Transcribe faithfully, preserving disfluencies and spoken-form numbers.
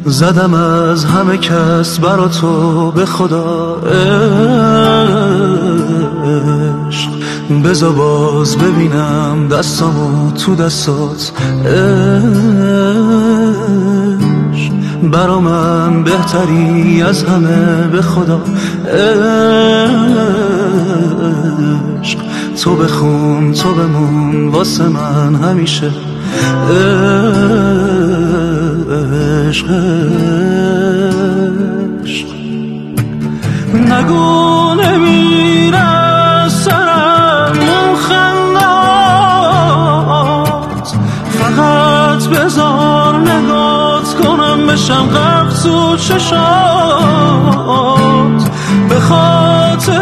زدم از همه کس برا تو به خدا عشق، بذار باز ببینم دستامو تو دستات عشق، برا من بهتری از همه به خدا عشق، تو بخون تو بمون واسه من همیشه عشق عشق. نگو نمیره سرم اون خندات، فقط بذار نگات کنم بشم غرق تو چشات، به خاطر